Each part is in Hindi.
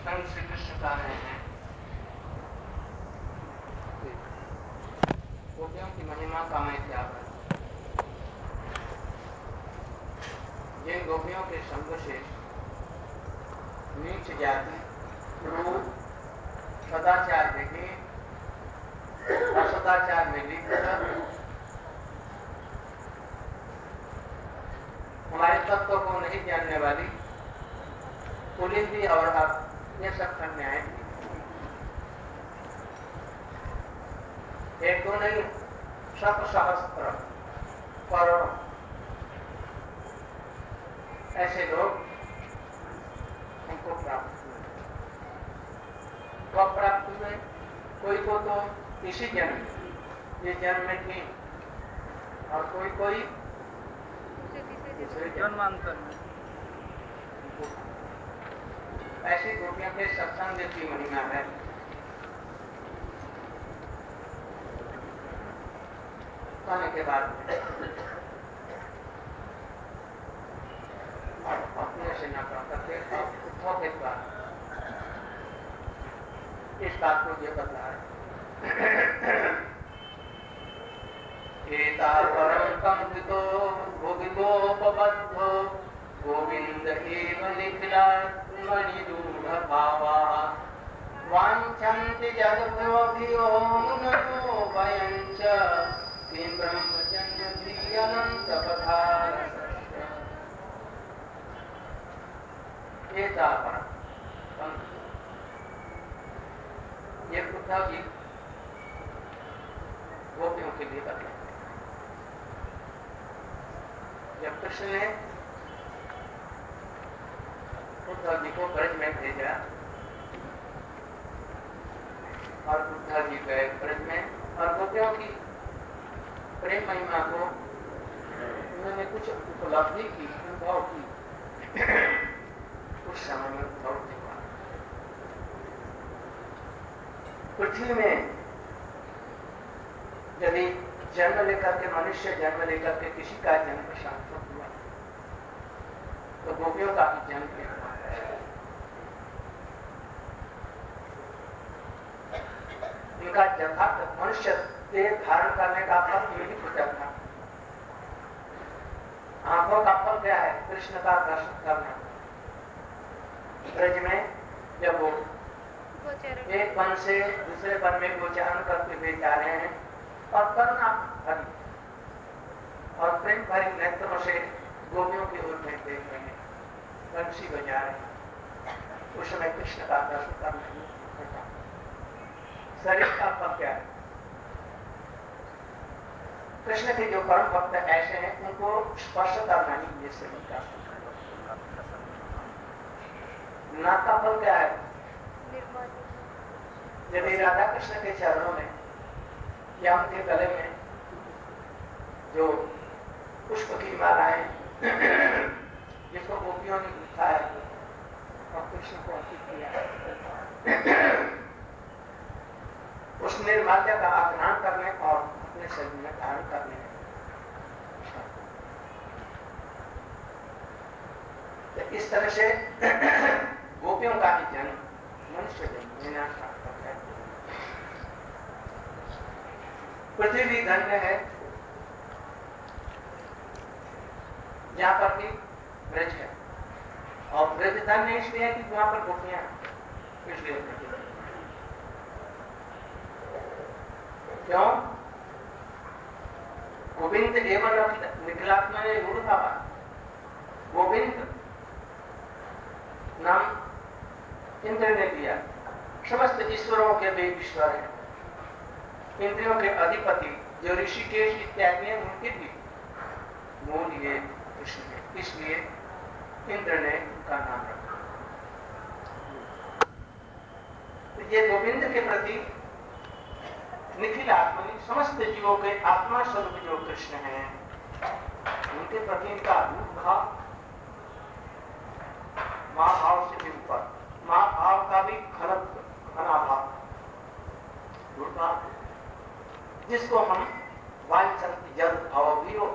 स्वयं श्री कृष्ण कह रहे हैं गोपियों की महिमा का मैं क्या करूं। जिन गोपियों के संग से नीच जाति, क्रूर, सदाचार देखे, असदाचार में लिप्त, हमारे तत्व को नहीं जानने वाली पुलिंदी और ये सब कन्याएं एक दो नहीं, शत सहस्त्र करोड़ों ऐसे लोग हमको प्राप्त हुए। कब प्राप्त हुए? कोई को तो इसी जन्म, ये जन्म में थी, और कोई कोई दूसरे जन्मांतर में। ऐसी गोपियों के सत्संग की महिमा है। खाने के बाद अपने से न करते उद्धव के बाद इस बात को ये बता रहे एता परम कंपितो भोगितोपबद्धो गोविंद एव निखिलात्मनिरूढ़ भावा वाञ्छन्ति जगद्योगियो मुनयो वयञ्च किं ब्रह्मचर्य अनंत पदारसस्य एता परम। ये उद्धव जी गोपियों के लिए बदला। जब कृष्ण ने उद्धव जी को ब्रज में भेजा और उद्धव जी गए ब्रज में और गोपियों की प्रेम महिमा को उन्होंने कुछ उपलब्धि की, अनुभव की। उस समय में उद्धव जी पृथ्वी में यदि जन्म लेकर के मनुष्य जन्म लेकर के किसी का जन्म सार्थक हुआ तो गोपियों का भी जन्म लेना है। इनका यथार्थ मनुष्य देह धारण करने का फल यही पूजा था। आंखों का फल क्या है? कृष्ण का दर्शन करना। ब्रज में जब वो एक वन से दूसरे वन में गोचारण करते हुए जा रहे हैं और करुणा भरी और प्रेम भरी नेत्रों से गोपियों की ओर में देख रहे हैं, बंसी बजा रहे हैं। उस समय कृष्ण का दर्शन करने होता। शरीर का फल क्या है? कृष्ण के जो परम भक्त ऐसे हैं उनको स्पर्श करना ही ये शरीर का नाक का फल क्या है? यदि राधा कृष्ण के चरणों में या उनके गले में जो पुष्प की मालाएं जिसको गोपियों ने लिखा है और कृष्ण को अर्पित किया है, उस निर्माल्य का आग्रहण करने और अपने शरीर में धारण करने तो इस तरह से गोपियों का ही जन्म मनुष्य जन्म लेना सार्थक है। पृथ्वी धन्य है जहां पर भी ब्रज है, और ब्रज धन्य इसलिए है कि वहां पर गोपियां हैं, इसलिए क्यों? गोविंद एवं निखिलात्मा ने रूढ़ था। गोविंद नाम इंद्र ने दिया। समस्त ईश्वरों के वे ईश्वर हैं, इंद्रियों के अधिपति जो ऋषिकेश इत्यादि हैं उनके भी मूल ये कृष्ण है, इसलिए इंद्र ने उनका नाम रखा। तो ये गोविंद के प्रति निखिल आत्मा समस्त जीवों के आत्मा स्वरूप जो कृष्ण हैं उनके प्रति इनका रूप भाव मां भाव से भी ऊपर, मां भाव का भी घना भाव जिसको हम वांछित जल अवधियों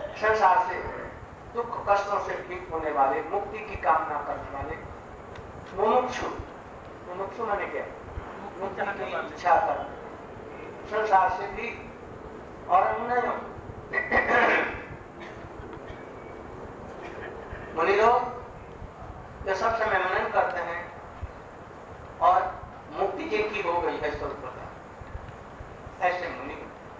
संसार से दुख कष्टों से ठीक होने वाले, मुक्ति की कामना करने वाले मुमुक्षु माने क्या? मुक्ति की इच्छा कर, संसार से भी और अन्य मुनि लोग जो सब समय मनन करते हैं और मुक्ति एक ही हो गई है स्वरूपता, ऐसे मुनि।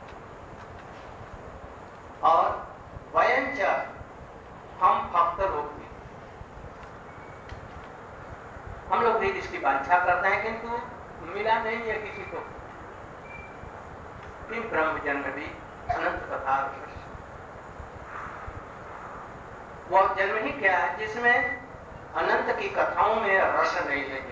और वयंच हम भक्त लोग भी, हम लोग भी इसकी वांछा करते हैं किंतु मिला नहीं है किसी को। किम ब्रह्म जन्म भी अनंत कथा, वो जन्म ही क्या है जिसमें अनंत की कथाओं में रस नहीं है,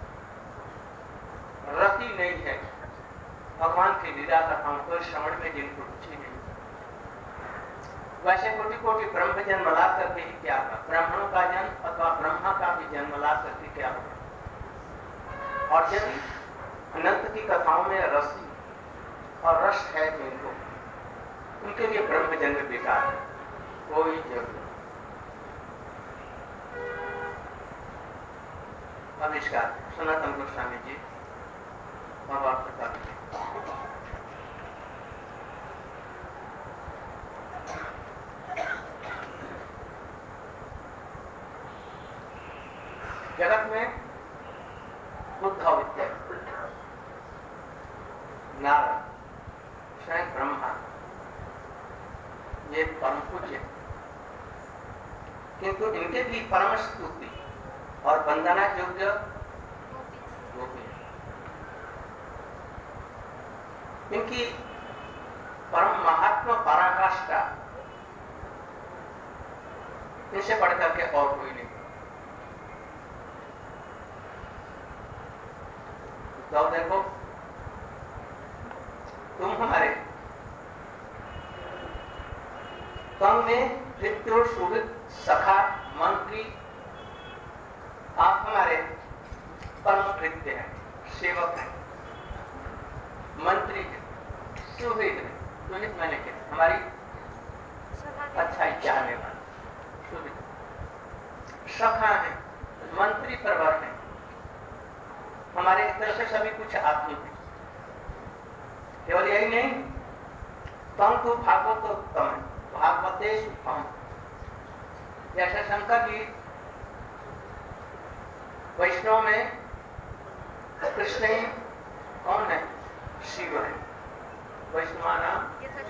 रति नहीं है। भगवान की लीला कथाओं को श्रवण में जिनको रुचि नहीं, वैसे कोटि कोटि ब्रह्म जन्म ला करके ही क्या होगा? ब्राह्मणों का जन्म अथवा ब्रह्मा का भी जन्म ला करके क्या होगा? और यदि अनंत की कथाओं में रसी और रस है जिनको, उनके लिए ब्रह्म जन्म बेकार है, कोई जरूरत। अब इसका सनातन गोस्वामी जी और प्रताप जी जगत में उद्धव विद्या, नारद, स्वयं ब्रह्मा, ये परम पूज्य, किंतु इनके भी परम स्तुति और वंदना योग्य गोपी, इनकी परम महात्मा पराकाष्ठा इनसे बढ़कर के और कोई नहीं। तो देखो तुम हमारे तुम में पितृ सुहृद सखा मंत्री, आप हमारे परम कृत्य हैं, सेवक हैं, मंत्री हैं, सुहृद हैं। सुहृद मैंने क्या? हमारी अच्छाई चाहने वाले सुहृद, सखा हैं, मंत्री प्रवर हैं, हमारे तरफ से सभी कुछ आप ही हैं। केवल यही नहीं, तम तो भागवतोत्तम है, भागवतेषु हम। जैसे शंकर जी वैष्णव में कृष्ण ही कौन है? शिव है, वैष्णव नाम।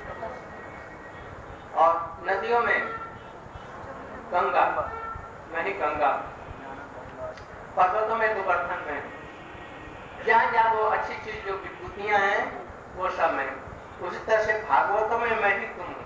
और नदियों में गंगा, नहीं गंगा, पर्वतों में गोवर्धन में, जहां जहां वो अच्छी चीज जो विभूतियां हैं वो सब में। उसी तरह से भागवतों में मैं ही तुम हूं,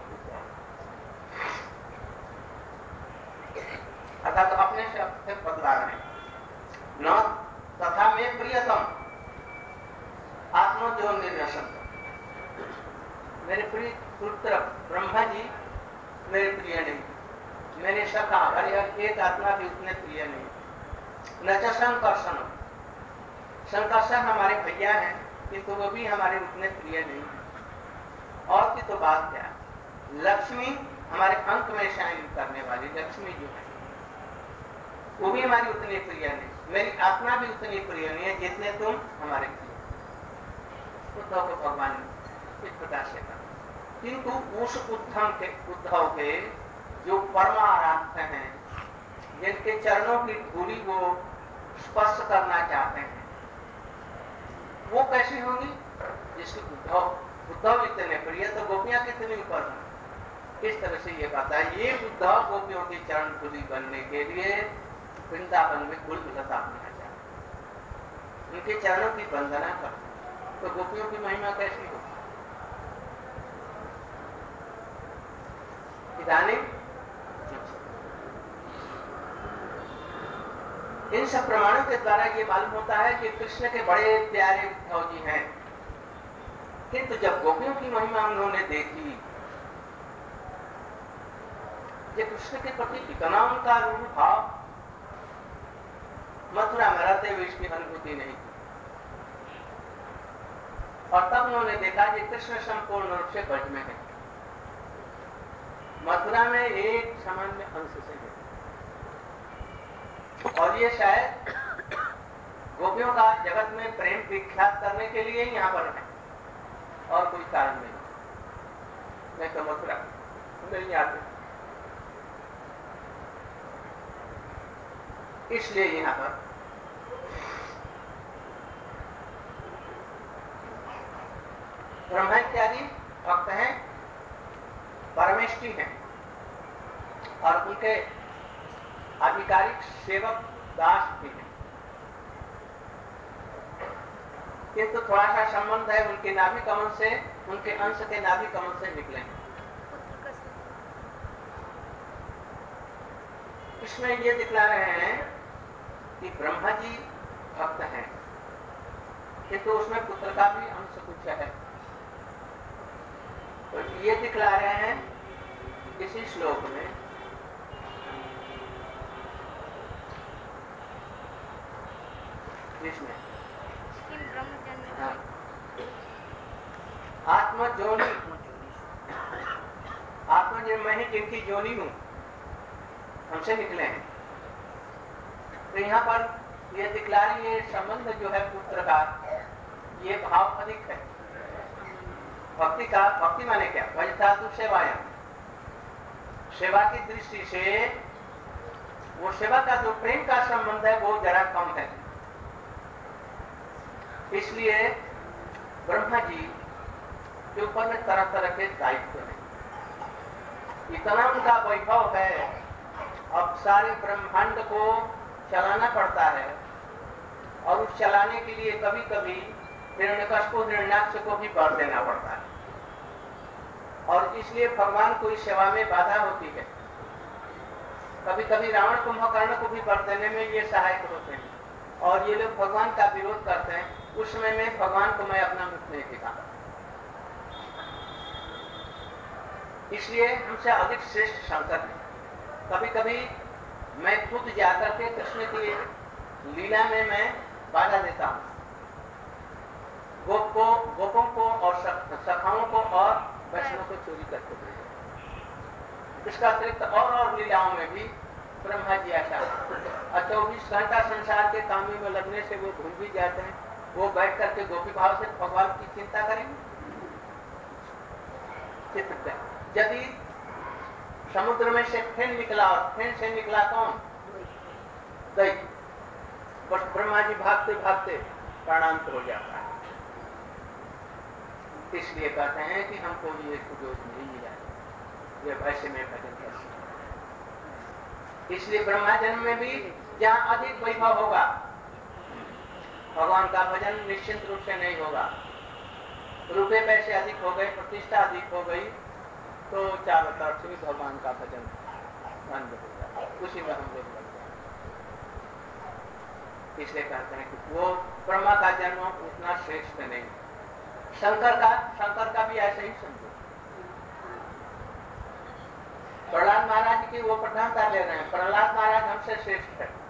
अर्थात तो अपने से अपने बदला रहे न तथा में प्रियतम आत्मा जो निर्णसन। मेरे प्रिय पुत्र ब्रह्मा जी मेरे प्रिय नहीं, मेरे सखा हरि एक आत्मा भी उतने प्रिय नहीं। न च संकर्षण, संकर्षण हमारे भैया हैं किंतु वो भी हमारे उतने प्रिय नहीं। और की तो बात क्या, लक्ष्मी हमारे अंक में शाइन करने वाली लक्ष्मी जो है वो भी हमारी उतनी प्रिय नहीं, मेरी आत्मा भी उतनी प्रिय नहीं है जितने तुम हमारे प्रिय। उद्धव को भगवान ने इस प्रकार से कहा। किंतु उस उद्धव के जो परमाराध्य हैं, जिनके चरणों की धूली को स्पर्श करना चाहते हैं, वो कैसी होंगी? जिसके उद्धव इतने प्रिय तो गोपियां कितनी ऊपर हैं। इस तरह से ये कहता है, ये उद्धव गोपियों की चरण धूली बनने के लिए वृंदावन में गुल लता होना चाहिए, उनके चरणों की वंदना कर, तो गोपियों की महिमा कैसी हो? इन सब प्रमाणों के द्वारा ये मालूम होता है कि कृष्ण के बड़े प्यारे उद्धव जी हैं, किंतु जब गोपियों की महिमा उन्होंने देखी, ये कृष्ण के प्रति इतना उनका रूप भाव, मथुरा में रहते हुए इसकी अनुभूति नहीं थी। और तब उन्होंने देखा कि कृष्ण संपूर्ण रूप से ब्रज में है, मथुरा में एक सामान्य अंश से है। और ये शायद गोपियों का जगत में प्रेम विख्यात करने के लिए ही यहाँ पर है, और कोई कारण नहीं। मैं तो मथुरा नहीं आते, इसलिए यहाँ पर ब्रह्मा इत्यादि भक्त हैं, परमेष्ठी हैं, और उनके आधिकारिक सेवक दास भी हैं, किंतु थोड़ा सा संबंध है उनके नाभि कमल से, उनके अंश के नाभि कमल से निकले हैं। इसमें ये दिखला रहे हैं कि ब्रह्मा जी भक्त हैं, किंतु उसमें पुत्र का भी अंश कुछ है। तो ये दिखला रहे हैं इसी श्लोक में, जिसमें आत्मा जोनी, आत्मा जो मैं ही जिनकी जोनी हूं, हमसे निकले हैं। तो यहाँ पर ये दिखला रही है संबंध जो है पुत्र का, ये भाव अधिक है। भक्ति का, भक्ति माने क्या? वजधातु सेवायाम, सेवा की दृष्टि से वो सेवा का जो प्रेम का संबंध है वो जरा कम है। इसलिए ब्रह्मा जी के ऊपर में तरह तरह के दायित्व हैं, इतना उनका वैभव है, अब सारे ब्रह्मांड को चलाना पड़ता है, और उस चलाने के लिए कभी कभी हिरण्यकश्यप हिरण्याक्ष को भी वर देना पड़ता है, और इसलिए भगवान को इस सेवा में बाधा होती है। कभी कभी रावण कुंभकर्ण को भी वर देने में ये सहायक होते हैं, और ये लोग भगवान का विरोध करते हैं। उस समय में भगवान को मैं अपना मुख नहीं दिखाता, इसलिए हमसे अधिक श्रेष्ठ शंकर है। कभी कभी मैं खुद जाकर के कृष्ण की लीला में मैं बाधा देता हूं, गोपों को और सखाओं को और वैष्णव को चोरी करके भेजा। इसका अतिरिक्त और लीलाओं में भी ब्रह्मा जी ऐसा, और 24 घंटा संसार के कामों में लगने से वो भूल भी जाते हैं। वो बैठ करके गोपी भाव से भगवान की चिंता करेंगे। चित्र यदि समुद्र में से फेन निकला, और फेन से निकला कौन? दही। बस ब्रह्मा जी भागते भागते प्राणांत हो जाता है। इसलिए कहते हैं कि हमको ये सुजोग नहीं मिला, ये वैसे में भजन कर सकते। इसलिए ब्रह्मा जन्म में भी जहां अधिक वैभव होगा, भगवान का भजन निश्चित रूप से नहीं होगा। रुपए पैसे अधिक हो गए, प्रतिष्ठा अधिक हो गई, तो चारों तरफ से भगवान का भजन बंद हो जाए, उसी में हम लोग लग जाए। इसलिए कहते हैं कि वो ब्रह्मा का जन्म उतना श्रेष्ठ नहीं। शंकर का भी ऐसे ही समझो। प्रहलाद महाराज की वो प्रधानता ले रहे हैं, प्रहलाद महाराज हमसे श्रेष्ठ है,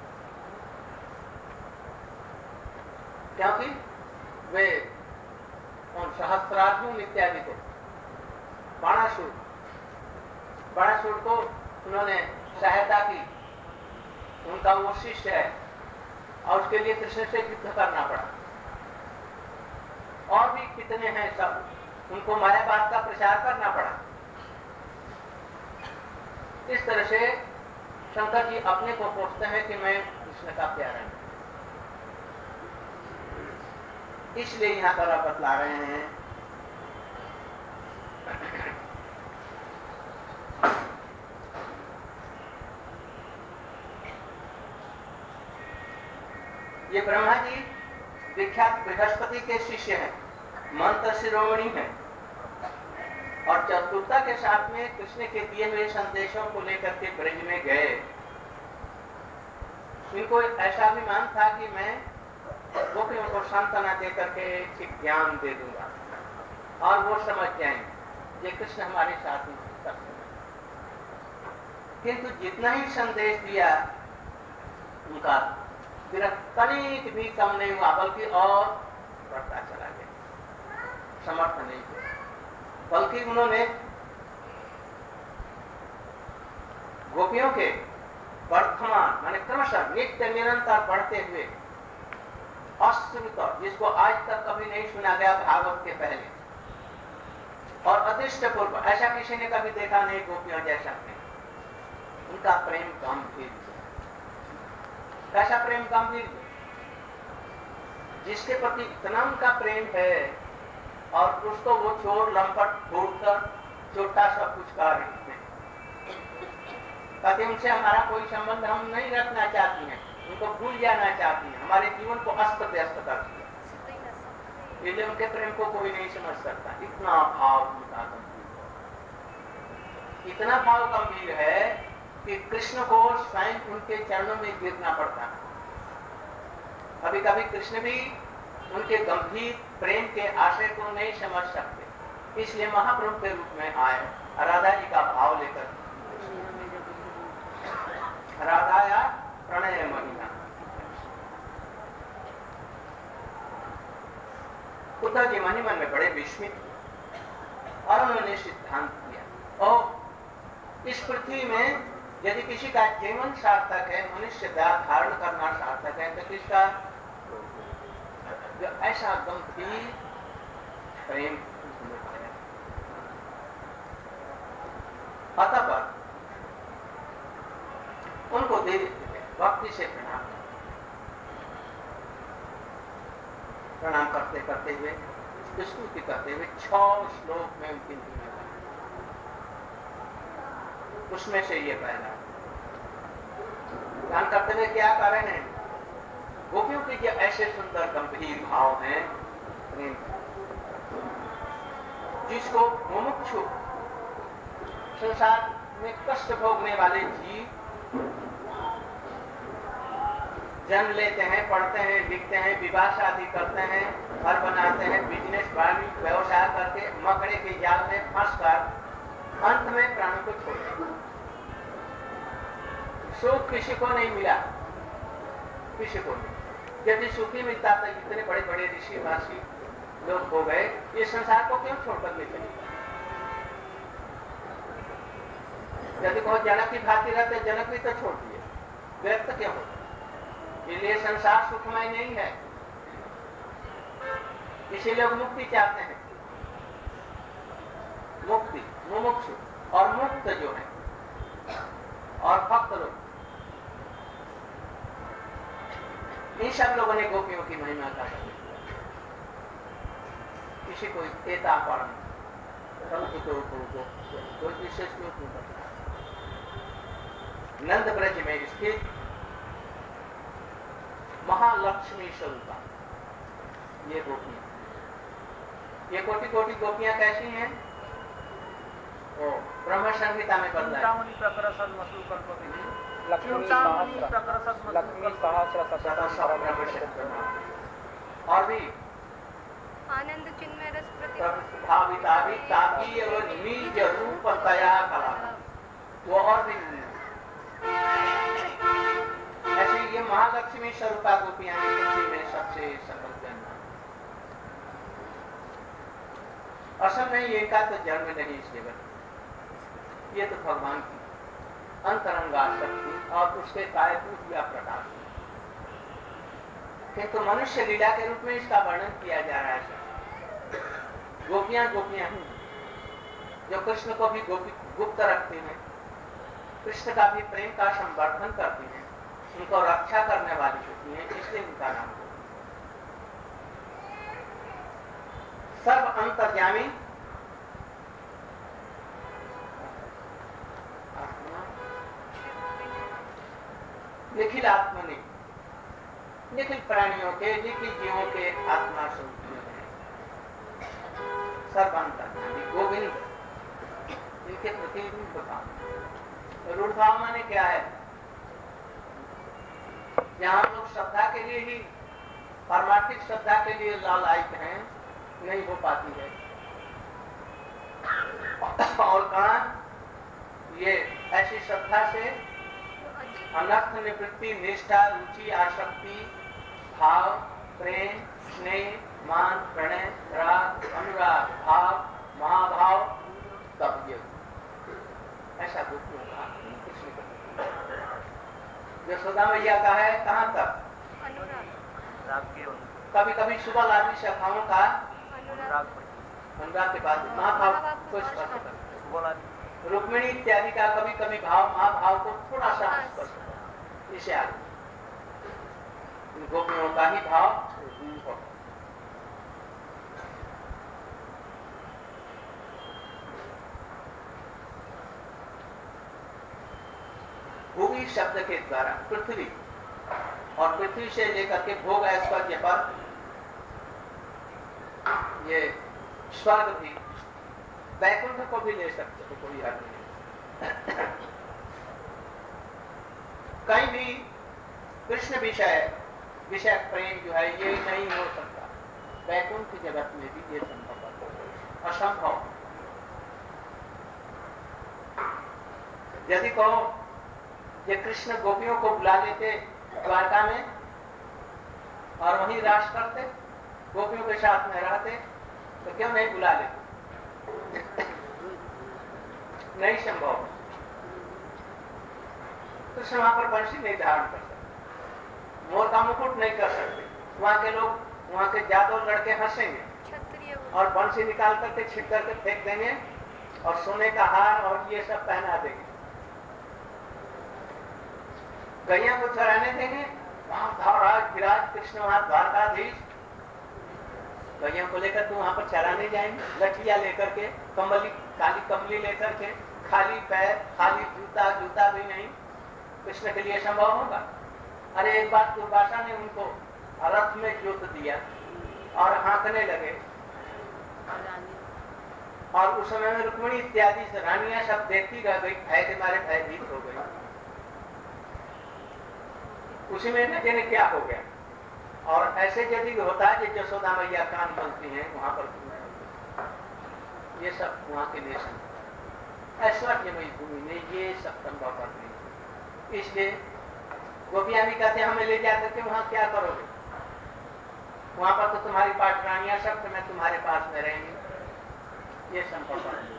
क्योंकि वे उन सहस्त्रार्जुन इत्यादि को, बाणासुर को उन्होंने सहायता की, उनका वो शिष्य है, और उसके लिए कृष्ण से युद्ध करना पड़ा। और भी कितने हैं सब, उनको मायावाद का प्रचार करना पड़ा। इस तरह से शंकर जी अपने को कोसते हैं कि मैं कृष्ण का प्यारा हूं। इसलिए यहां पर आप बतला रहे हैं ये ब्रह्मा जी विख्यात बृहस्पति के शिष्य हैं, मंत्र शिरोमणि हैं, और चतुरता के साथ में कृष्ण के दिए हुए संदेशों को लेकर के ब्रज में गए। इनको ऐसा अभिमान था कि मैं गोपियों को सांत्वना देकर के एक ज्ञान दे दूंगा, और वो समझ जाएंगे ये कृष्ण हमारे साथ में करते हैं। किंतु जितना ही संदेश दिया उनका तनिक भी कम नहीं हुआ, बल्कि और बढ़ता चला गया, समर्थ नहीं हुआ। बल्कि उन्होंने गोपियों के वर्तमान माने क्रमशः नित्य निरंतर बढ़ते हुए अश्रुत, जिसको आज तक कभी नहीं सुना गया भागवत के पहले, और अदृष्ट पूर्व, ऐसा किसी ने कभी देखा नहीं गोपियों जैसा प्रेम। उनका प्रेम गंभीर, कैसा प्रेम गंभीर, जिसके प्रति इतना उनका प्रेम है और उसको वो चोर लंपट छोड़कर छोटा सा कुछ कार्य हैं, ताकि उनसे हमारा कोई संबंध हम नहीं रखना चाहती हैं, उनको भूल जाना चाहती हैं, हमारे जीवन को अस्त व्यस्त कर दिया, इसलिए उनके प्रेम को कोई नहीं समझ सकता। इतना भाव उनका गंभीर, इतना भाव गंभीर है कि कृष्ण को स्वयं उनके चरणों में गिरना पड़ता है। कभी कभी कृष्ण भी उनके गंभीर प्रेम के आशय को नहीं समझ सकते, इसलिए महाप्रभु के रूप में आए, राधा जी का भाव लेकर। राधाया प्रणय महिमा, उद्धव जी मन ही मन में बड़े विस्मित, और उन्होंने सिद्धांत किया, और इस पृथ्वी में यदि किसी का जीवन सार्थक है, मनुष्य धारण करना सार्थक है, तो किसका जो ऐसा गंभीर प्रेम अतः उनको देवी भक्ति से प्रणाम करते करते हुए, स्तुति करते हुए 6 श्लोक में उनकी दुनिया, उसमें से ये पहला ध्यान करते हुए क्या कारण है, गोपियों के जो ऐसे सुंदर गंभीर भाव हैं, जिसको मुमुक्षु संसार में कष्ट भोगने वाले जीव जन्म लेते हैं, पढ़ते हैं, लिखते हैं, विवाह शादी करते हैं, घर बनाते हैं, बिजनेस वाणिज्य व्यवसाय करके मकड़े के जाल में फंसकर अंत में प्राण को छोड़ते हैं। सुख किसी को नहीं मिला, किसी को नहीं। यदि सुखी मिलता तो इतने बड़े बड़े ऋषि महर्षि लोग हो गए, ये संसार को क्यों छोड़कर ले चले? यदि बहुत जनक की भांति रहते, जनक भी तो छोड़ दिए, व्यक्त क्यों होते? इसलिए संसार सुखमय नहीं है, इसीलिए लोग मुक्ति चाहते हैं। मुक्ति, मुमुक्षु और मुक्त जो है, और भक्त लोग, इन सब लोगों ने गोपियों की महिमा का किसी को एता परम कोई विशेष क्यों नहीं करता। नंद ब्रज में स्थित महालक्ष्मी स्वरूपा ये गोपियां, ये कोटि कोटि गोपियां कैसी हैं? वो ब्रह्म संहिता में बदला और भी आनंद चिन्मय रस भाविताभी और निज रूप तया कला, वो और भी ऐसे ये महालक्ष्मी स्वरूपा गोपियां पृथ्वी में सबसे सफल जन्म। असल में ये का तो जन्म नहीं इस जगत, ये तो भगवान की अंतरंगा शक्ति और उसके कायभूत या प्रकाश, किंतु मनुष्य लीला के रूप में इसका वर्णन किया जा रहा है। गोपियां गोपियां हैं जो कृष्ण को भी गुप्त रखती हैं, कृष्ण का भी प्रेम का संवर्धन करती हैं, उनको रक्षा करने वाली होती हैं, इसलिए उनका नाम सर्व अंतर्यामी निखिल आत्मनि, निखिल प्राणियों के, निखिल जीवों के आत्मा स्वरूप है। सर्वांतर्यामी गोविंद, इनके प्रति रूढ़भाव माने क्या है? जहां लोग श्रद्धा के लिए ही, पारमार्थिक श्रद्धा के लिए लालायित हैं, नहीं हो पाती है। और कहा ये ऐसी श्रद्धा से अनर्थ निवृत्ति, निष्ठा, रुचि, आसक्ति, भाव, प्रेम, स्नेह, मान, प्रणय, राग, अनुराग, भाव, महाभाव, तब ऐसा दुख होगा। यशोदा मैया का है कहां तक? कभी कभी सुबल आदि शाखाओं का अनुराग के बाद महाभाव को स्पर्श करता है। रुक्मिणी इत्यादि का कभी कभी भाव महाभाव को थोड़ा सा स्पर्श करता है। इसे आगे गोपियों का ही भाव होता। भूमि शब्द के द्वारा पृथ्वी और पृथ्वी से लेकर के भोग ऐश्वर्य पर ये स्वर्ग भी, वैकुंठ को भी ले सकते हो, कोई हद नहीं। कहीं भी कृष्ण विषय प्रेम जो है ये नहीं हो सकता। वैकुंठ जगत में भी ये संभव है, असंभव। यदि कहो ये कृष्ण गोपियों को बुला लेते द्वारका में और वहीं रास करते, गोपियों के साथ में रहते, तो क्यों नहीं बुला लेते? नहीं संभव। कृष्ण वहां पर बंशी नहीं धारण कर सकते, मोर का मुकुट नहीं कर सकते। वहां के लोग, वहां के जादव लड़के हंसेंगे और बंशी निकाल करके छिप करके फेंक देंगे और सोने का हार और ये सब पहना देंगे। गैया को चराने देंगे, वहां धावराज विराज कृष्ण वहां द्वारकाधीश, गैया को लेकर तो वहां पर चराने जाएंगे, लठिया लेकर के, कमली काली कमली लेकर के, खाली पैर, खाली जूता, जूता भी नहीं। कृष्ण के लिए संभव होगा? अरे एक बार दुर्वासा ने उनको रथ में जोत दिया और हाँकने लगे, और उस समय में रुक्मिणी इत्यादि रानियां सब देखती रह गई, भय के मारे भयभीत हो गई। उसी में न जाने क्या हो गया। और ऐसे यदि होता है जो यशोदा मैया कान बनती हैं वहां पर, ये सब वहां के लिए ऐश्वर्यमयी भूमि में ये सब संभव कर नहीं। इसलिए गोपियां भी कहते हमें ले जाकर के वहां क्या करोगे? वहां पर तो तुम्हारी पाटरानियां सब मैं तुम्हारे पास में रहेंगे, ये संभव नहीं।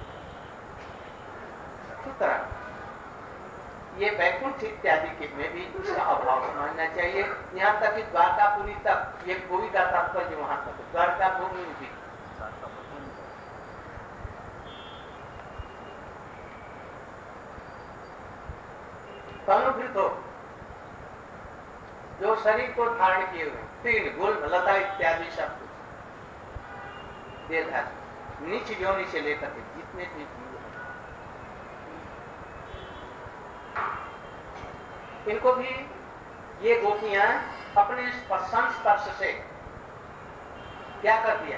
सुतरां ये वैकुंठ इत्यादि के में भी उसका अभाव समझना चाहिए। यहाँ तक कि द्वारकापुरी तक ये भूमि का तात्पर्य वहां तक, द्वारकापुरी भी। तनुभृत हो, जो शरीर को धारण किए हुए, तीन गुल लता इत्यादि सब कुछ देह नीच योनि से लेकर के जितने भी इनको भी ये गोपियां अपने संस्पर्श से क्या कर दिया,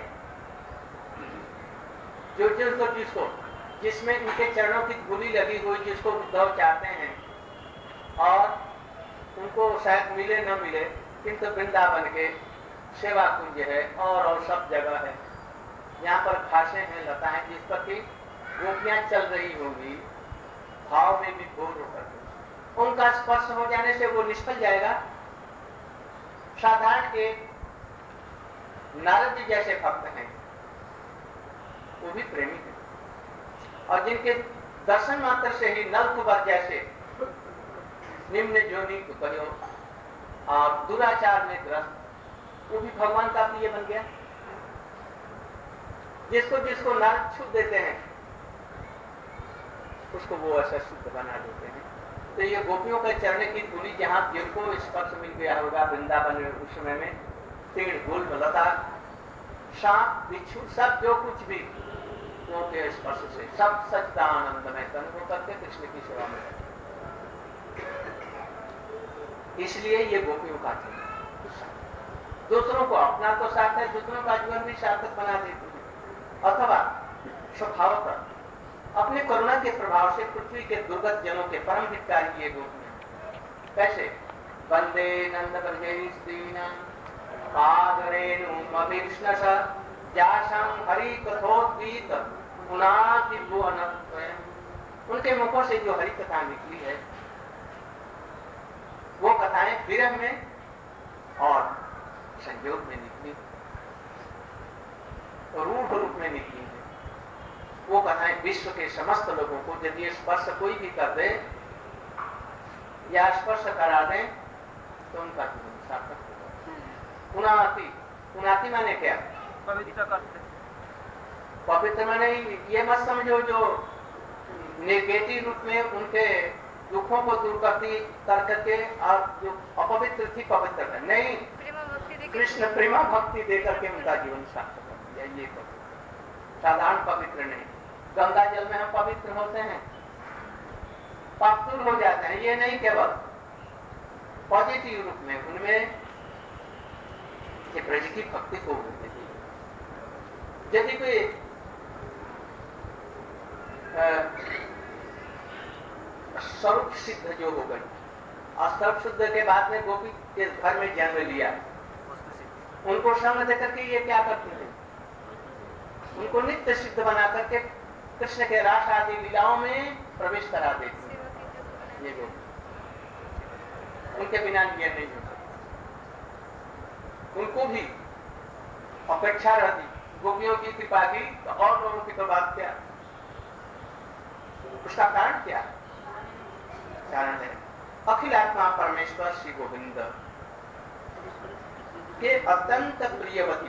जिसको जिसमें इनके चरणों की धूली लगी हुई, जिसको उद्धव चाहते हैं और उनको शायद मिले न मिले, किंतु वृंदावन के सेवा कुंज है और सब जगह है, यहाँ पर घासें हैं, लता है, जिस पर की गोपियां चल रही होंगी, भाव में भी भोर होकर उनका स्पर्श हो जाने से वो निष्फल जाएगा। साधारण के नारद जी जैसे भक्त हैं, वो भी प्रेमी हैं, और जिनके दर्शन मात्र से ही नलकुबर जैसे निम्न जोनि को कहो और दुराचार में ग्रस्त, वो भी भगवान का प्रिय बन गया। जिसको नारद छू देते हैं उसको वो ऐसा शुद्ध बना देते हैं। तो ये गोपियों के चरण की धूली जहां जिनको स्पर्श मिल गया होगा वृंदावन में उस समय में, तीन गुल लता सांप बिच्छू सब जो कुछ भी उनके स्पर्श से सब सच्चिदानंद में अनुभव करके कृष्ण की सेवा में। इसलिए ये गोपियों का दूसरों को, अपना तो साथ है, दूसरों का जीवन भी सार्थक बना देती है। अथवा स्वभावतः अपने करुणा के प्रभाव से पृथ्वी के दुर्गत जनों के परम हितकारी ये गोपियां। कैसे? वंदे नंद ब्रजेस्त्रीणां पादरेणुमभिष्णश जासं हरि कथोद्गीत पुनाति भुवनत्रयम्। उनके मुखों से जो हरि कथा निकली है वो कथाएं विरह में और संयोग में निकली, रूप रूप में निकली है। वो कथाएं विश्व के समस्त लोगों को यदि स्पर्श कोई भी कर दे या स्पर्श करा दे तो उनका जीवन सार्थक होगा। पुनाति, पुनाति माने क्या? पवित्र करते। पवित्र माने ये मत समझो जो नेगेटिव रूप में उनके दुखों को दूर करके और जो अपवित्र थी पवित्र कर, नहीं, कृष्ण प्रेमा भक्ति देकर के उनका जीवन सार्थक कर दिया। ये पवित्र, साधारण पवित्र नहीं। गंगा जल में हम पवित्र होते हैं, पापतुल हो जाते हैं, ये नहीं, केवल पॉजिटिव रूप में उनमें ब्रज की भक्ति को होती है। यदि कोई स्वरूप सिद्ध जो हो गई और स्वरूप सिद्ध के बाद में गोपी के घर में जन्म लिया, उनको संग देकर के ये क्या करते थे? उनको नित्य सिद्ध बना करके कृष्ण के रास आदि लीलाओं में प्रवेश करा देते। ये गोपी उनके बिना ये नहीं होता। उनको भी अपेक्षा रहती गोपियों की कृपा की, तो और लोगों की तो बात क्या? उसका कारण क्या? कारण है अखिलात्मा परमेश्वर श्री गोविंद के अत्यंत प्रियवती,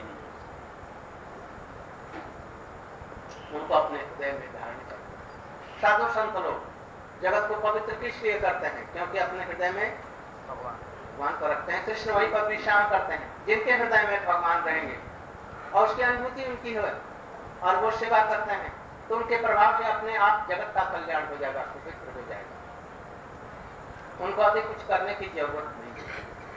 उनको अपने हृदय में धारण करते। साधु संत लोग जगत को पवित्र किस लिए करते हैं? क्योंकि अपने हृदय में भगवान को रखते हैं। कृष्ण वही पर विश्राम करते हैं जिनके हृदय में भगवान रहेंगे और उसकी अनुभूति उनकी है और वो सेवा करते हैं, तो उनके प्रभाव से अपने आप जगत का कल्याण हो जाएगा, पवित्र हो जाएगा। उनको अभी कुछ करने की जरूरत नहीं है।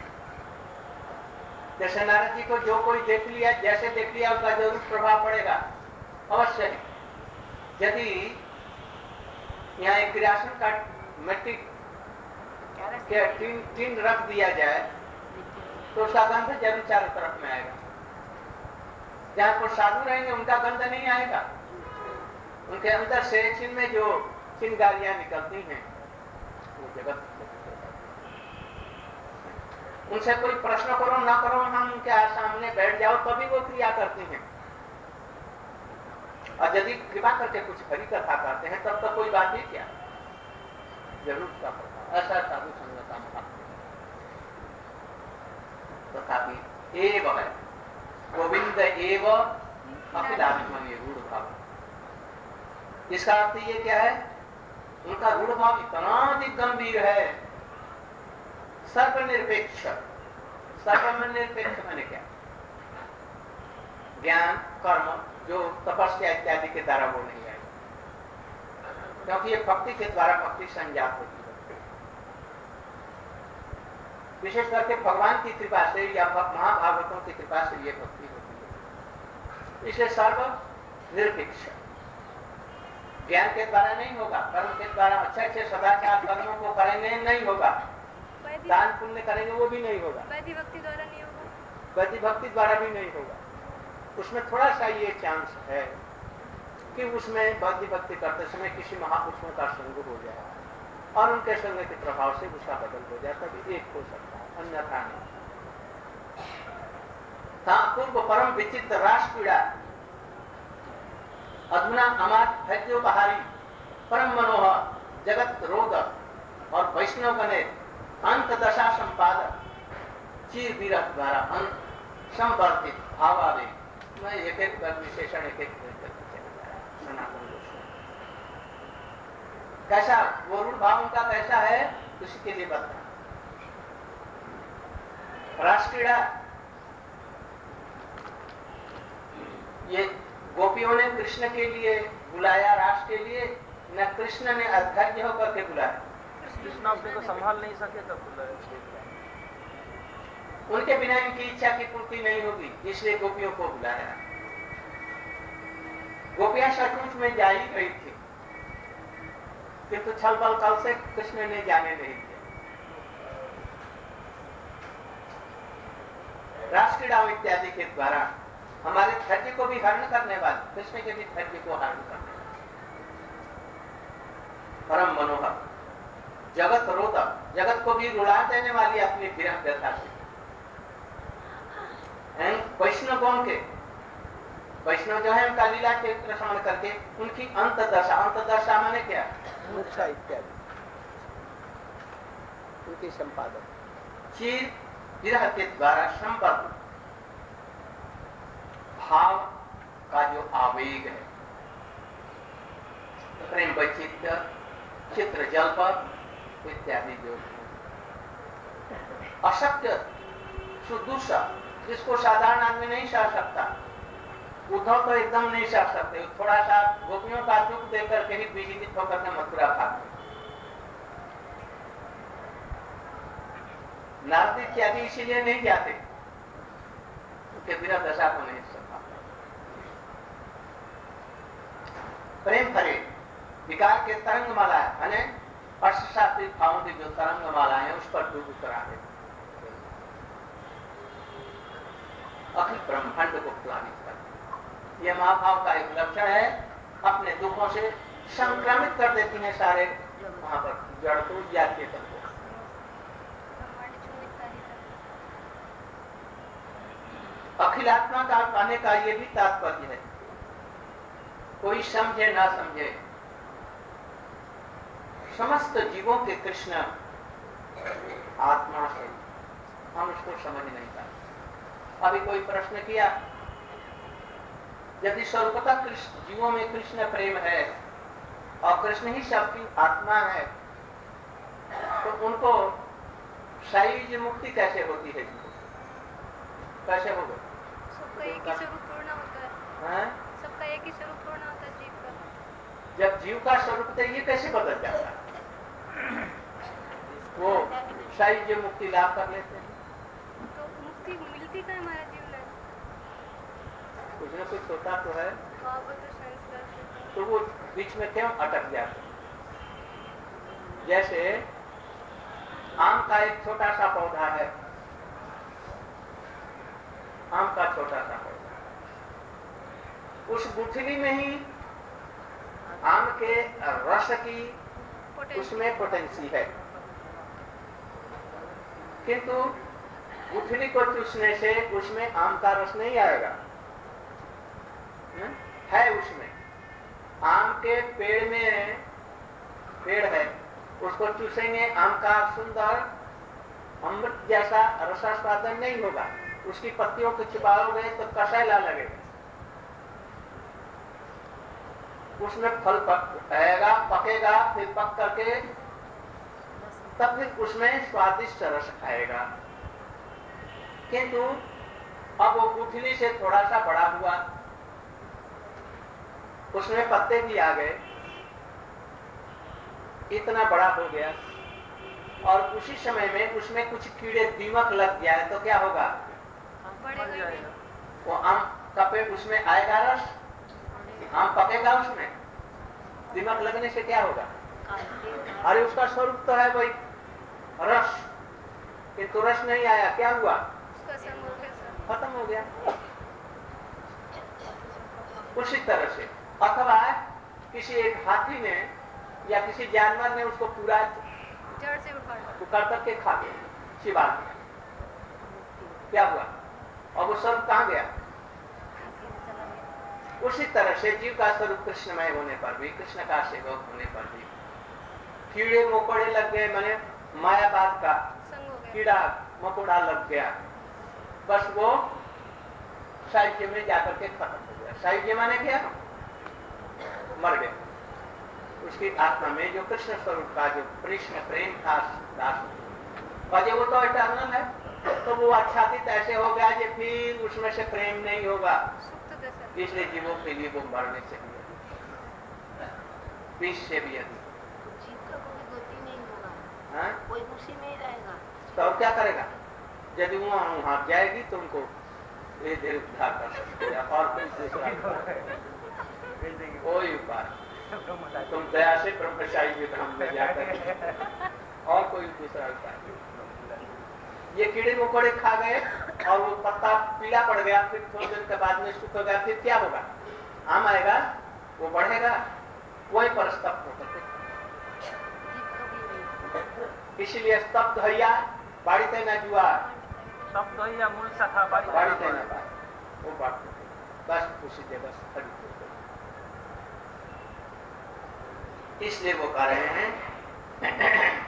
जैसे नारद जी को जो कोई देख लिया, जैसे देख लिया उसका जरूर प्रभाव पड़ेगा, अवश्य। यदि यहाँ एक किरासन का मिट्टी के टीन रख दिया जाए तो उसका गंध जरूर चारों तरफ में आएगा। जहां पर साधु रहेंगे उनका गंध नहीं आएगा, उनके अंदर से चिन्ह जो चिंगारियां निकलती हैं वो जगत। उनसे कोई प्रश्न करो ना करो, हम उनके सामने बैठ जाओ तभी वो क्रिया करती हैं। और यदि कृपा करके कुछ हरि कथा करते हैं तब तो कोई बात ही क्या, जरूर का पड़ता। ऐसा साधु संगत का महात्मा। तथापि एव है गोविंद एव अखिलात्मनि रूढ़ भाव। इसका अर्थ ये क्या है? उनका रूढ़ भाव इतना अधिक गंभीर है, सर्वनिरपेक्ष। सर्वनिरपेक्ष मैंने क्या? ज्ञान कर्म जो तपस्या इत्यादि के द्वारा वो नहीं आएगा, क्योंकि ये भक्ति के द्वारा भक्ति संजात होती है। विशेष करके भगवान की कृपा से या महाभागवतों की कृपा से ये भक्ति होती है। इसलिए सर्वनिरपेक्ष। ज्ञान के द्वारा नहीं होगा, कर्म के द्वारा अच्छे अच्छे सदाचार कर्मों को करेंगे नहीं होगा, दान पुण्य करेंगे वो भी नहीं होगा, वैधि भक्ति द्वारा नहीं होगा, वैधि भक्ति द्वारा भी नहीं होगा। उसमें थोड़ा सा ये चांस है कि उसमें वैधि भक्ति करते समय किसी महापुरुषों का संग हो जाए और उनके संग के प्रभाव से उसका बदल हो जाए, तभी एक हो सकता है, अन्यथा नहीं। पूर्व परम विचित्र रास पीड़ा अधुना अमात भैद्योपहारी परम मनोहर जगत रोदक और वैष्णव बने अंत दशा संपादक चीर विरह द्वारा अंत संवर्धित भावावेग। मैं एक एक विशेषण एक एक सनातन कैसा वो रूढ़ भाव उनका कैसा है उसके लिए बता। राष्ट्रीय ये गोपियों ने कृष्ण के लिए बुलाया, रास के लिए, न कृष्ण ने अधैर्य होकर के बुलाया। कृष्ण अपने को संभाल नहीं सके तब बुलाया। उनके बिना इनकी इच्छा की पूर्ति नहीं होगी, इसलिए गोपियों को बुलाया। गोपियां सचमुच में जा ही गई थी, किंतु छल बल कल से कृष्ण ने जाने नहीं दिया। रासक्रीड़ाओं इत्यादि के द्वारा हमारे धैर्य को भी हरण करने वाले, कृष्ण के भी धैर्य को हरण करने वाले परम मनोहर जगत रोदक, जगत को भी रुला देने वाली अपनी विरह व्यथा से। वैष्णव कौन के? वैष्णव जो है उनका लीला चरित्र श्रवण करके उनकी अंतदशा माने क्या? मूर्छा इत्यादि उनकी संपादन चीर विरह के द्वारा संपर्क भाव का जो आवेग है, प्रेम वैचित्र्य, चित्र जल्प इत्यादि जो अशक्य सुदूषा जिसको साधारण आदमी नहीं सह सकता, उद्धव तो एकदम नहीं सह सकते। थोड़ा सा गोपियों का दुख देकर के ही विचलित होकर के मथुरा भागते। नारद इत्यादि इसीलिए नहीं जाते उनके बिना दशा को नहीं सकता। प्रेम भरे विकार के तरंगमाला है, अष्टशास्त्री भावों की जो तरंगमाला है उस पर डूब कर आगे अखिल ब्रह्मांड को प्लावित कर। यह महाभाव का एक लक्षण है। अपने दुखों से संक्रमित कर देती हैं सारे वहां पर जड़ को या चेतन को। अखिलात्मा का पाने का यह भी तात्पर्य है, कोई समझे ना समझे, समस्त जीवों के कृष्ण आत्मा है, हम उसको समझ नहीं पाते। अभी कोई प्रश्न किया, यदि सर्वतः जीवों में कृष्ण प्रेम है और कृष्ण ही सबकी आत्मा है, तो उनको साइज मुक्ति कैसे होती है? कैसे होगा? सबका एक ही स्वरूप पूर्ण होता है। सबका एक ही स्वरूप पूर्ण होता है जीव का। जब जीव का स्वरूप तो ये कैसे बदल जाता है? वो साइज मुक्ति लाभ कर लेते हैं। तो मुक्ति मिलती है हमारे जीवन में, कुछ न कुछ होता तो है, तो वो बीच में क्यों अटक जाते? जैसे आम का एक छोटा सा पौधा है, आम का छोटा सा पौधा, उस गुठली में ही आम के रस की उसमें पोटेंसी है, किंतु गुठली को चूसने से उसमें आम का रस नहीं आएगा। है उसमें आम के पेड़ में पेड़ है, उसको चूसेंगे आम का सुंदर अमृत जैसा रसास्वादन नहीं होगा। उसकी पत्तियों को चिपाओगे तो कसैला लगेगा। उसमें फल आएगा, पकेगा, फिर पक करके तब फिर उसमें स्वादिष्ट रस आएगा। किंतु अब वो गुठली से थोड़ा सा बड़ा हुआ, उसमें पत्ते भी आ गए, इतना बड़ा हो गया, और उसी समय में उसमें कुछ कीड़े दीमक लग जाए तो क्या होगा? वो आम का पेड़ उसमें आएगा रस, आम पकेगा, उसमें दीमक लगने से क्या होगा? अरे उसका स्वरूप तो है भाई रस, किंतु रस नहीं आया, क्या हुआ? खत्म हो गया। उसी तरह से अथवा किसी एक हाथी ने या किसी जानवर ने उसको पूरा जड़ से उखाड़ करके खा गया, शिवाल में, क्या हुआ? और वो स्वरूप कहां गया? उसी तरह से जीव का स्वरूप कृष्णमय होने पर भी, कृष्ण का सेवक होने पर भी कीड़े मकोड़े लग गए, माने मायावाद का कीड़ा मकोड़ा लग गया, बस वो साहित्य में जाकर के खत्म हो गया। साहित्य माने क्या? मर गए। उसकी आत्मा में जो कृष्ण स्वरूप का जो कृष्ण प्रेम था दास, वो तो इटर्नल है, तो वो आच्छादित ऐसे हो गया कि फिर उसमें से प्रेम नहीं होगा। इसलिए जीवों के लिए वो मरने से भी विष से भी अधिक जीव का कोई गति नहीं होगा, हाँ? कोई उसी में ही रहेगा। तो और क्या करेगा? यदि वहां जाएगी तो उनको धीरे धीरे उद्धार कर सकते हैं, और कोई उपाय तुम दया से ब्रह्मचारी विधान में जाकर और कोई दूसरा उपाय। ये कीड़े मकोड़े खा गए और वो पत्ता पीला पड़ गया, फिर थोड़ी देर के बाद में सूख गया, फिर क्या होगा? आम आएगा, वो बढ़ेगा, वही पर स्तब्ध होकर इसलिए स्तब्ध हरिया बाड़ी तय न जुआ, स्तब्ध हरिया मूल शाखा बाड़ी तय न पाए, वो बात बस उसी जगह खड़ी। इसलिए वो कह रहे हैं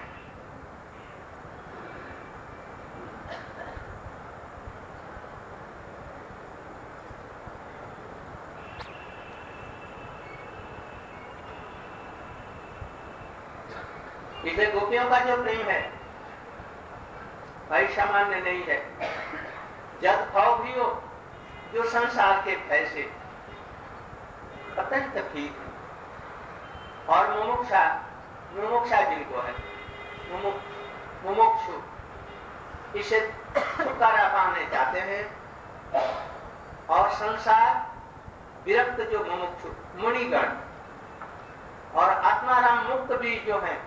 इसलिए गोपियों का जो प्रेम है भाई सामान्य नहीं है। जब भाव भी हो जो संसार के भय से अत्यंत ठीक है। और मुमुक्षा जिनको है मुमुक्षु इसे छुटकारा पाने चाहते हैं। और संसार विरक्त जो मुमुक्षु मुनिगण और आत्माराम मुक्त भी जो है,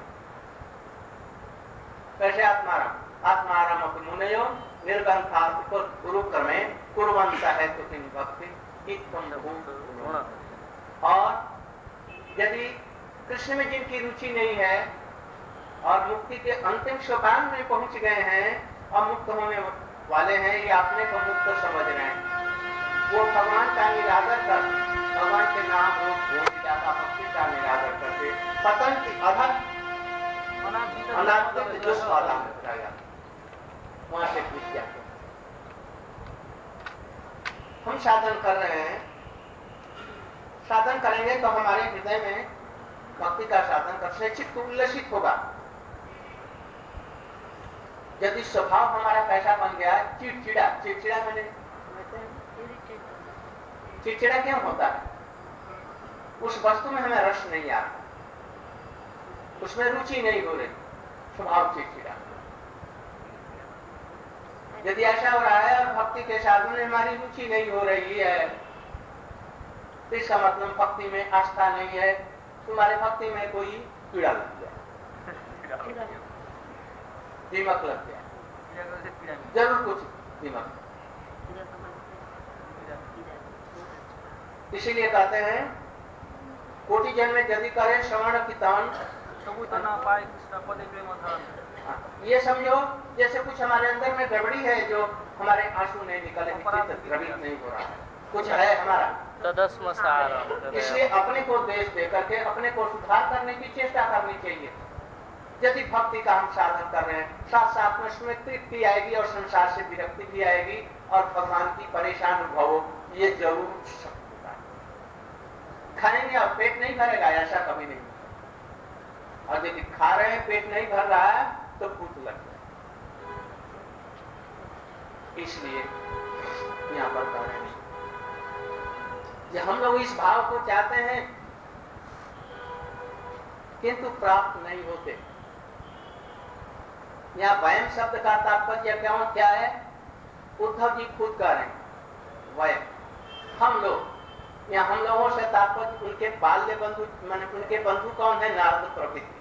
कैसे आत्माराम मुनयो निर्गंथा गुरु क्रमे कुर्वंत है भक्ति। और यदि कृष्ण में जिनकी रुचि नहीं है और मुक्ति के अंतिम सोपान में पहुंच गए हैं और मुक्त होने वाले हैं, ये अपने को मुक्त समझ रहे हैं, वो भगवान का निरादर कर भगवान के नाम रूप भूल जाता भक्ति का निरादर करके पतन की अधक अनात्मिक दुष्पादा में पड़ा गया, वहां से पूछ जाते। हम साधन कर रहे हैं, साधन करेंगे तो हमारे हृदय में भक्ति का साधन करने चित्त उल्लसित होगा। यदि स्वभाव हमारा कैसा बन गया चिड़चिड़ा मैंने चिड़चिड़ा क्यों होता है? उस वस्तु में हमें रस नहीं आ रहा, उसमें रुचि नहीं हो रही, स्वभाव चिड़चिड़ा। यदि ऐसा हो रहा है और भक्ति के साधन में हमारी रुचि नहीं हो रही है, तो इसका मतलब भक्ति में आस्था नहीं है, तुम्हारे भक्ति में कोई कीड़ा लग गया, दीमक लग गया, जरूर कुछ दीमक। इसीलिए कहते हैं कोटि जन्म में यदि करे श्रवण कीर्तन ये समझो जैसे कुछ हमारे अंदर में गड़बड़ी है, जो हमारे आंसू नहीं निकले, द्रवित नहीं हो रहा है, कुछ है हमारा। इसलिए अपने को देश दे करके अपने को सुधार करने की चेष्टा करनी चाहिए। यदि भक्ति का हम साधन कर रहे हैं, साथ साथ में उसमें तृप्ति आएगी और संसार से विरक्ति भी आएगी और भगवान की परेशान भाव ये जरूर होगा। खाएंगे और पेट नहीं भरेगा ऐसा कभी नहीं, और यदि खा रहे हैं पेट नहीं भर रहा है तो भूख लग जाए। इसलिए यहां पर कह रहे हैं कि हम लोग इस भाव को चाहते हैं किंतु प्राप्त नहीं होते। यहाँ वयम शब्द का तात्पर्य क्या है? उद्धव जी खुद कह रहे हैं वयम, हम लोग। यहाँ हम लोगों से तात्पर्य उनके बाल्य बंधु, माने उनके बंधु कौन है? नारद प्रभृति,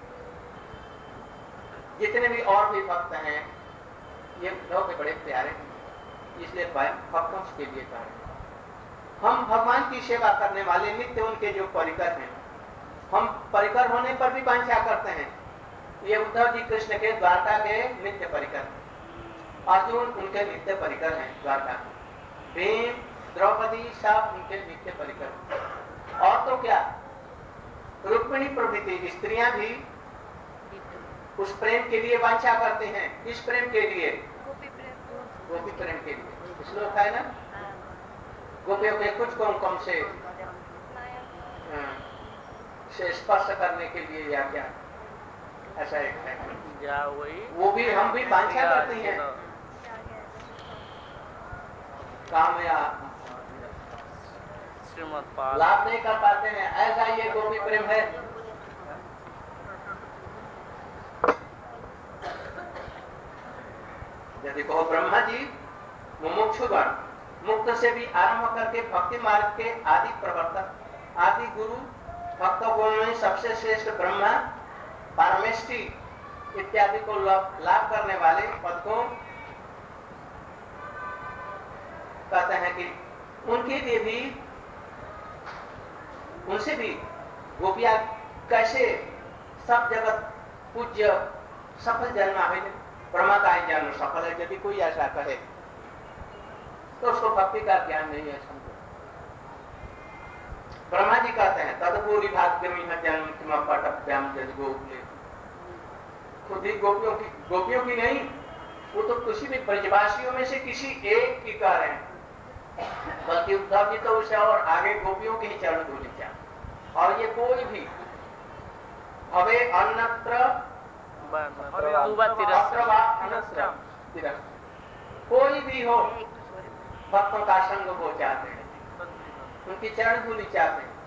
जितने भी और भी भक्त हैं, ये लोग के बड़े प्यारे, इसलिए भक्तों के लिए कह रहे हैं। हम भगवान की सेवा करने वाले नित्य उनके जो परिकर हैं, हम परिकर होने पर भी वांछा करते हैं। ये उद्धव जी कृष्ण के द्वारका के नित्य परिकर हैं, अर्जुन उनके नित्य परिकर हैं, द्वारका भीम द्रौपदी सब उनके नित्य परिकर। और तो क्या, रुक्मिणी प्रभृति स्त्रियां भी उस प्रेम के लिए वांछा करते हैं। इस प्रेम के लिए, गोपी प्रेम के लिए श्लोक है ना, गोपियों के कुछ को कम से स्पर्श करने के लिए या क्या, ऐसा एक है, वो भी हम भी वांछा करते हैं काम या लाभ नहीं कर पाते हैं, ऐसा ये गोपी प्रेम है। यदि कहो ब्रह्मा जी मुमुक्षुगण मुक्त से भी आरंभ करके भक्ति मार्ग के आदि प्रवर्तक, आदि गुरु, भक्त गुणों में सबसे श्रेष्ठ ब्रह्मा, पारमेष्टि इत्यादि को लाभ करने वाले पद को कहते हैं कि उनके लिए भी, उनसे भी गोपियां कैसे सब जगत पूज्य सफल जन्मा है, ब्रह्मा का ही जन्म सफल है। यदि कोई ऐसा कहे तो उसको भक्ति का ज्ञान नहीं है, समझो। ब्रह्मा जी कहते हैं तदपूरी भाग्यमी जन्म किम पटभ्याम जद गोपले, खुद ही गोपियों की नहीं, वो तो किसी भी ब्रजवासियों में से किसी एक की कह रहे हैं, बल्कि उद्धव जी तो उसे और आगे गोपियों के ही चरण धूलि क्या। और ये कोई भी हवे अन्यत्र कोई भी हो, भक्तों का संग वो चाहते हैं, उनकी चरण धूलि चाहते हैं,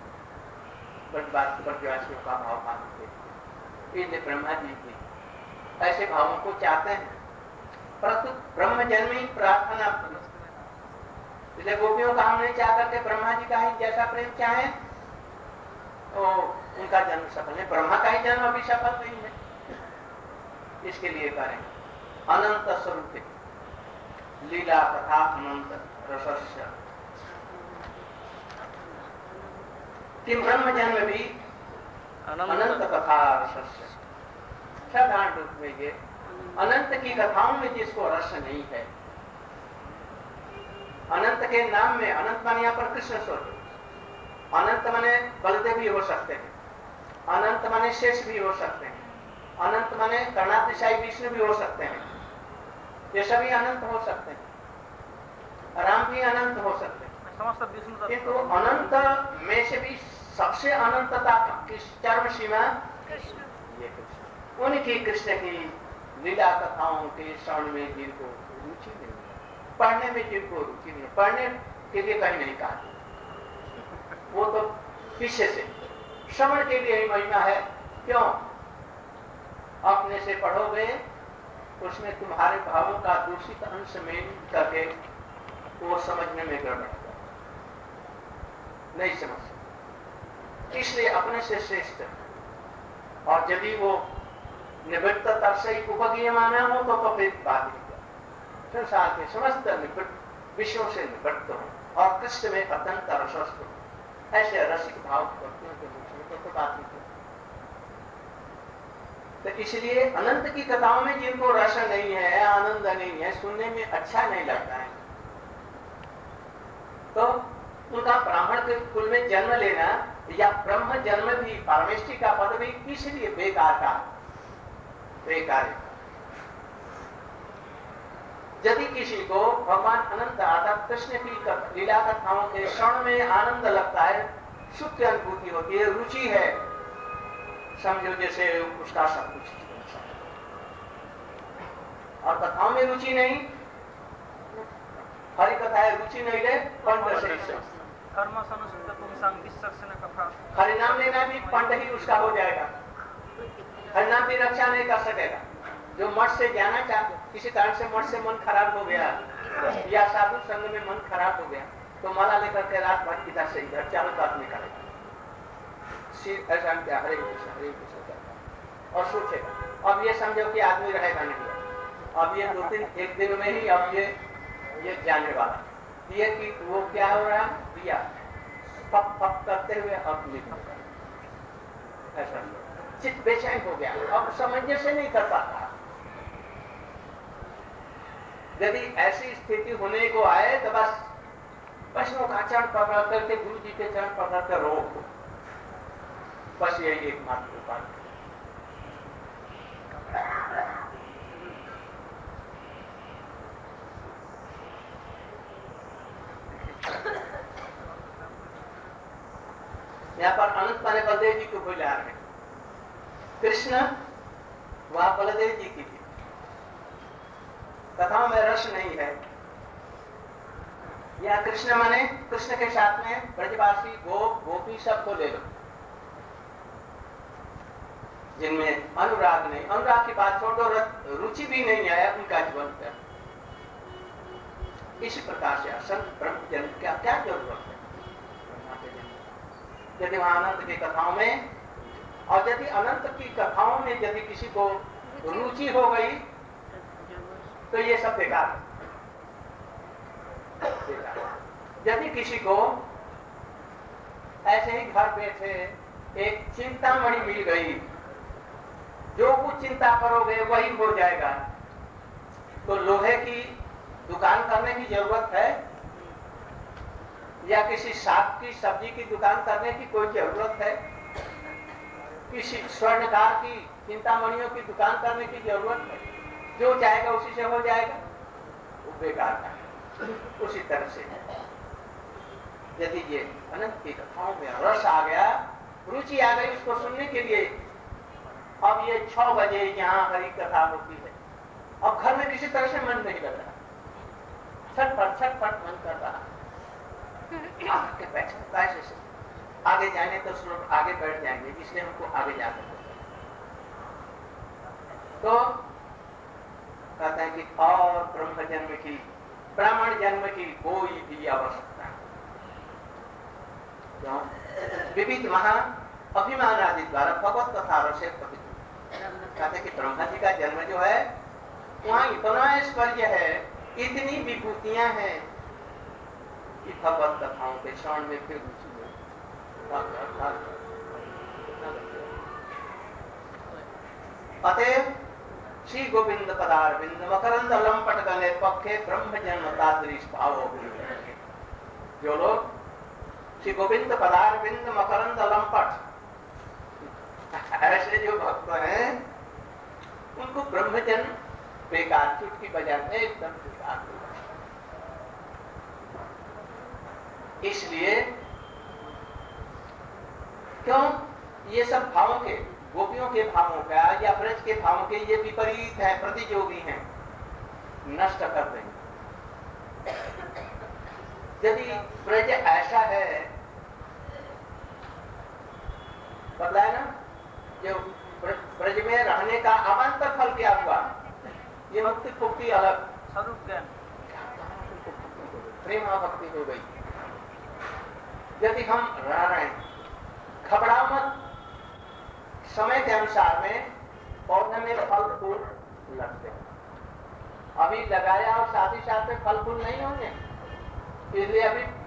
ब्रजवासियों का भाव मानते हैं। इसलिए ब्रह्मा जी भी ऐसे भावों को चाहते हैं, परंतु ब्रह्म जन्मी प्रार्थना। इसलिए गोपियों का हम नहीं चाह करके ब्रह्मा जी का ही जैसा प्रेम चाहे तो उनका जन्म सफल है, ब्रह्मा का ही जन्म अभी सफल नहीं है। इसके लिए करें अनंत स्वरूप लीला तथा अनंत रसस्य कि ब्रह्म जन्म भी अनंत कथा रसस्य। साधारण रूप में ये अनंत की कथाओं में जिसको रस नहीं है, अनंत के नाम में, अनंत माने यहाँ पर कृष्ण स्वरूप, अनंत माने बलदेव भी हो सकते हैं, अनंत माने शेष भी हो सकते हैं, अनंत माने कर्णातिशायी विष्णु भी हो सकते हैं, ये सभी अनंत हो सकते हैं, राम भी अनंत हो सकते हैं, किंतु अनंत में से भी सबसे अनंतता की चरम सीमा ये कृष्ण, उनकी कृष्ण की लीला कथाओं के श्रवण में जिनको रुचि नहीं, पढ़ने में जिनको रुचि नहीं, पढ़ने के लिए कहीं नहीं कहा, वो तो पीछे से श्रवण के लिए ही महिमा है। क्यों? अपने से पढ़ोगे उसमें तुम्हारे भावों का दूषित अंश में करके वो समझने में गड़बड़ नहीं समझ सकते, इसलिए अपने से श्रेष्ठ। और यदि वो निवृत्त तरसे ही उपगीय माना हो तो फिर बात नहीं, संसार के समस्त विषयों से निवृत्त हो और कृष्ण में अत्यंत रसस्थ हो, ऐसे रसिक भाव भक्तियों के मुख में तो बात नहीं। तो इसलिए अनंत की कथाओं में जिनको रस नहीं है, आनंद नहीं है, सुनने में अच्छा नहीं लगता है, तो उनका ब्राह्मण के कुल में जन्म लेना या ब्रह्म जन्म भी, परमेष्टि का पद भी इसलिए बेकार है। यदि किसी को भगवान अनंत अर्थात कृष्ण की लीला कथाओं के श्रवण में आनंद लगता है, सुख की अनुभूति होती है, रुचि है, समझो जैसे उसका सब कुछ, और कथाओं में रुचि नहीं, हरि कथाएं रुचि नहीं ले, पंड से हरि नाम लेना भी पंड ही उसका हो जाएगा, हरि नाम भी रक्षा नहीं कर सकेगा। जो मठ से जाना चाहते, किसी कारण से मठ से मन खराब हो गया या साधु संग में मन खराब हो गया, तो माला लेकर के रात भर इधर से इधर चारों बात निकालेगा, ऐसा क्या हरे कृष्ण करता और सोचेगा। अब ये समझो कि आदमी रहेगा नहीं, अब ये 2-3 एक दिन में ही अब ये जाने वाला, ये कि वो क्या हो रहा दिया पप पप करते हुए अब निकल, ऐसा चित्त बेचैन हो गया, अब सामंजस्य नहीं कर पाता। यदि ऐसी स्थिति होने को आए तो बस वैष्णव का चरण पकड़ करके, गुरु जी के चरण पकड़ कर रोक, बस यही एकमात्र उपाय। यहाँ पर अनंत माने बलदेव जी को बुला रहे हैं, कृष्ण वहां बलदेव जी की थी, कथाओं में रस नहीं है। या कृष्ण माने कृष्ण के साथ में ब्रजवासी गोपी सबको ले लो, जिनमें अनुराग नहीं, अनुराग की बात छोड़ दो, रुचि भी नहीं आया उनका जीवन पर। इसी प्रकार से असंत ब्रह्म जन्म क्या क्या जरूरत है? यदि वहां अनंत की कथाओं में, और यदि अनंत की कथाओं में यदि किसी को रुचि हो गई तो ये सब बेकार है। यदि किसी को ऐसे ही घर बैठे एक चिंतामणि मिल गई, जो कुछ चिंता करोगे वही हो जाएगा, तो लोहे की दुकान करने की जरूरत है या किसी साग की सब्जी की दुकान करने की कोई जरूरत है? किसी स्वर्णकार की चिंतामणियों की दुकान करने की जरूरत है? जो चाहेगा उसी से हो जाएगा, वो बेकार है। उसी तरह से यदि ये अनंत की कथाओं में रस आ गया, रुचि आ गई उसको सुनने के लिए, अब ये 6 बजे यहाँ हरी कथा होती है, अब घर में किसी तरह से मन नहीं लग रहा, छटपट मन कर रहा, आके बैठे कैसे से आगे जाने तो लोग आगे बैठ जाएंगे, इसलिए हमको आगे जाकर तो कहते हैं कि और ब्रह्म जन्म की, ब्राह्मण जन्म की कोई भी आवश्यकता नहीं। क्यों? विविध महा अभिमान आदि द्वारा भगवत कथा से प्रतिष्ठित। कहते कि ब्रह्मा जी का जन्म जो है वहां इतना ऐश्वर्य है, इतनी विभूतियां हैं कि भगवत कथाओं के श्रवण में फिर अतएव श्री गोविंद पदारविंद मकरंद लंपट गले पक्षे ब्रह्म जन्म तादृश भाव। जो लोग श्री गोविंद पदारविंद मकरंद लंपट ऐसे जो भक्त हैं उनको ब्रह्म जन्म बेकार, चुटकी बजाते एकदम बेकार। इसलिए क्यों ये सब भावों के, गोपियों के भावों का या ब्रज के भावों के ये विपरीत है, प्रतियोगी हैं, नष्ट कर देंगे। यदि ब्रज ऐसा है, बदला है ना, जो ब्रज में रहने का अवान्तर फल क्या हुआ, ये मुक्ति पुक्ति अलग, स्वरूप ज्ञान, प्रेम भक्ति हो गई। यदि हम रह रहे हैं, घबराओ मत, समय के अनुसार में पौधे में फल फूल लगते हैं। अभी लगाया और साथ ही साथ में फल फूल नहीं होंगे, इसलिए अभी